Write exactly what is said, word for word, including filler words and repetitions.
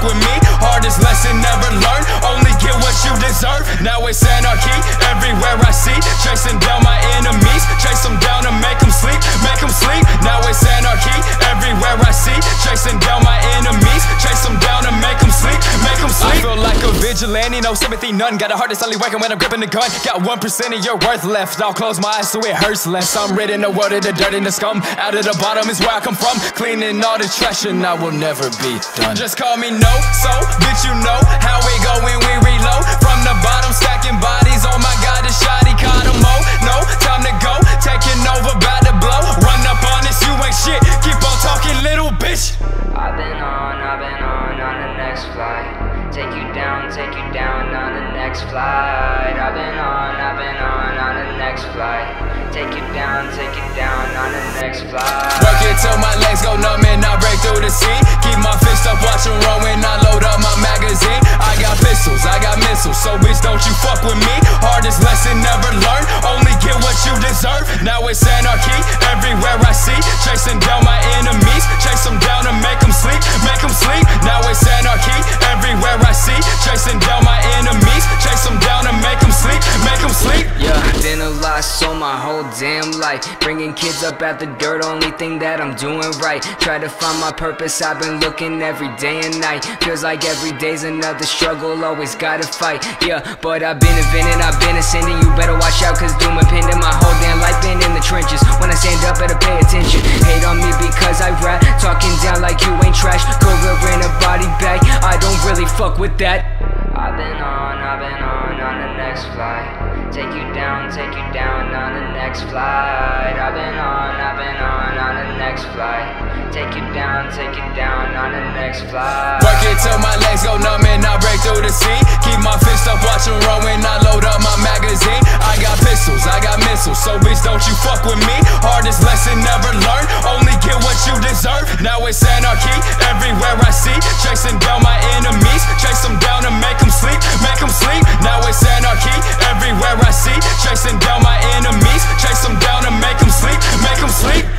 with me. Hardest lesson never learned, only get what you deserve. Now it's anarchy everywhere I see, chasing down my enemies, chase them down and make them sleep, make them sleep. Now it's anarchy everywhere I see, chasing down my enemies, chase them down and make them sleep, make them sleep. I feel like a vigilante, no sympathy, none. Got a heart that's only working when I'm gripping the gun. Got one percent of your worth left, I'll close my eyes so it hurts less. I'm rid in the world of the dirt and the scum. Out of the bottom is where I come from, cleaning all the trash and I will never be done. Just call me no, so bitch you know how we go when we reload. From the bottom stacking bodies, oh my god the shotty caught 'em. Oh no, time to go, taking over, bout to blow. Run up on this, you ain't shit, keep on talking little bitch. I've been on, I've been on, on the next flight. Take you down, take you down on the next flight. I've been on, I've been on, on the next flight. Take you down, take you down on the next flight. Work it till my legs go numb and I break through the scene. Keep my fist up, watch 'em roll when I load up my magazine. I got pistols, I got missiles, so bitch don't you fuck with me. Hardest lesson never learned, only get what you deserve. Now it's anarchy everywhere I see, chasing down my enemies, chase them down and make them sleep, make them sleep. Now it's anarchy everywhere I see, chasing down my enemies, chase them down and make them sleep, make them sleep. Yeah, been a lost soul my whole damn life, bringing kids up out the dirt, only thing that I'm doing right. Try to find my purpose, I've been looking every day and night. Feels like every day's another struggle, always gotta fight. Yeah, but I've been inventing, I've been ascending. You better watch out cause doom impending. My whole damn life been in the trenches, when I stand up better pay attention. Hate on me because I rap, talking down like you ain't trash. Career in a body bag, I don't really fuck with that. I've been on, I've been on, on the next flight. Take you down, take you down on the next flight. I've been on, I've been on, on the next flight. Take you down, take you down on the next flight. Work it till my legs go numb and I break through the scene. Keep my fist up, watch 'em roll when I load up my magazine. I got pistols, I got missiles, so bitch don't you fuck with me. Hardest lesson never learned, only get what you deserve. Now it's anarchy everywhere I see, chasing down my enemies, chase them down and make them sleep, make them sleep. Now it's anarchy everywhere I see, chasing down my enemies, chase them down and make them sleep, make them sleep.